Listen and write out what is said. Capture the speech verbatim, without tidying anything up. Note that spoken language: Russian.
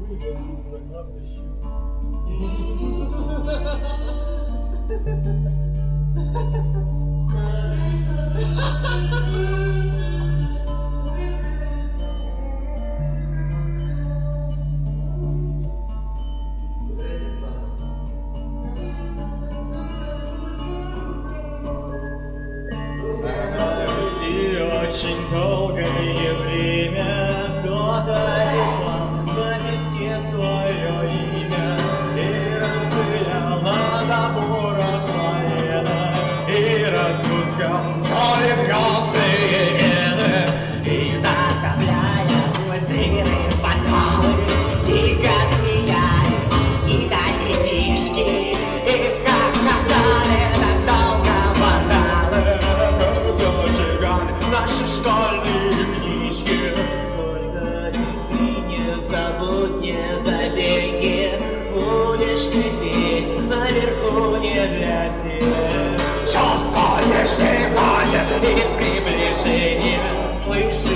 Очень долгое время кто-то рекламу на виске свое имя и распыляла забора поэта и распускал свои красные вены и заставляя свой сырый подвалы и гадкие и детишки и как катали так долго мотали наши школьные книжки. Только ты не забудь, не забеги, будешь ты петь наверху не для себя. Чувствуешь внимание и приближение, слышишь?